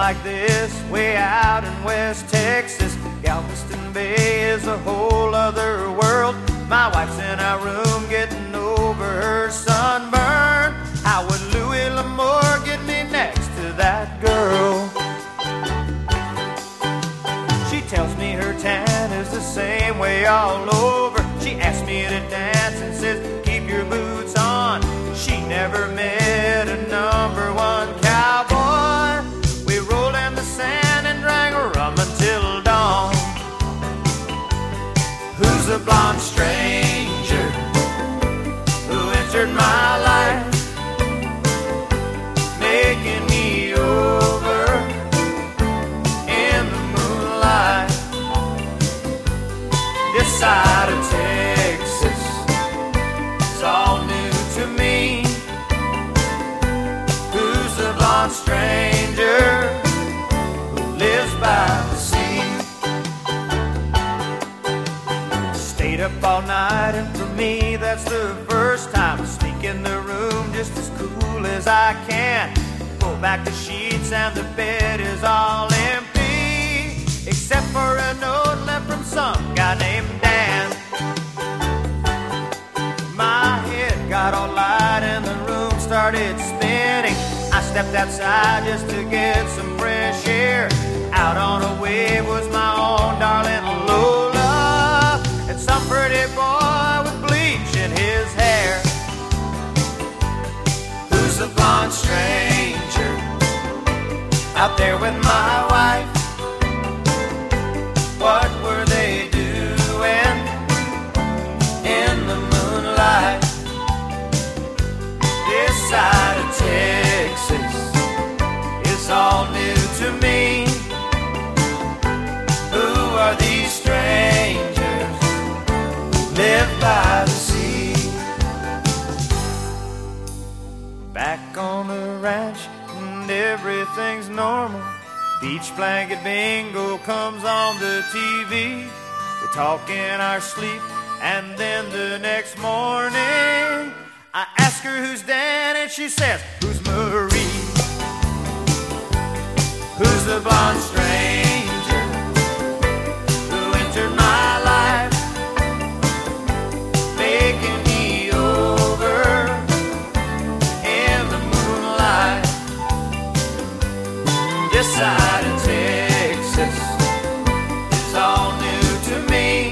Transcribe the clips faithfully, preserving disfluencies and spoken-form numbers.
like this way out in West Texas. Galveston Bay is a whole other world. My wife's in our room getting over her sunburn. How would Louis L'Amour get me next to that girl? She tells me her tan is the same way all over. She asks me to dance and says, keep your boots on. She never met a number one cowboy. We rolled in the sand and drank rum until dawn. Who's the blonde stranger who entered my life, making me over in the moonlight? This side of Texas is all new to me. Who's the blonde stranger who lives by the sea? Stayed up all night, and for me that's the first time I sneak in the room just as cool as I can. Pull back the sheets and the bed is all empty, except for a note left from some guy named Dan. My head got all light and the room started spinning. I stepped outside just to get some fresh air. Out on a wave was my own darling Lola, and some pretty boy with bleach in his hair. Who's the blonde stranger out there with my wife? What were they doing in the moonlight? This side of Texas is all new to me. Who are these strangers who live by the sea? Back on the ranch and everything's normal. Beach blanket bingo comes on the T V. We talk in our sleep, and then the next morning I ask her who's Dan, and she says, who's Marie? Who's the blonde stranger who entered my life, making me over in the moonlight? This side of Texas is all new to me.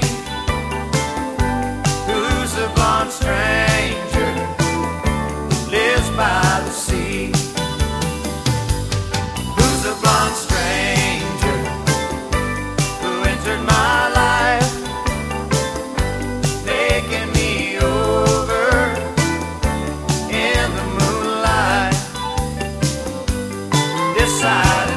Who's the blonde stranger who lives by the sea? Who's the blonde stranger who entered my life, making me over in the moonlight? This side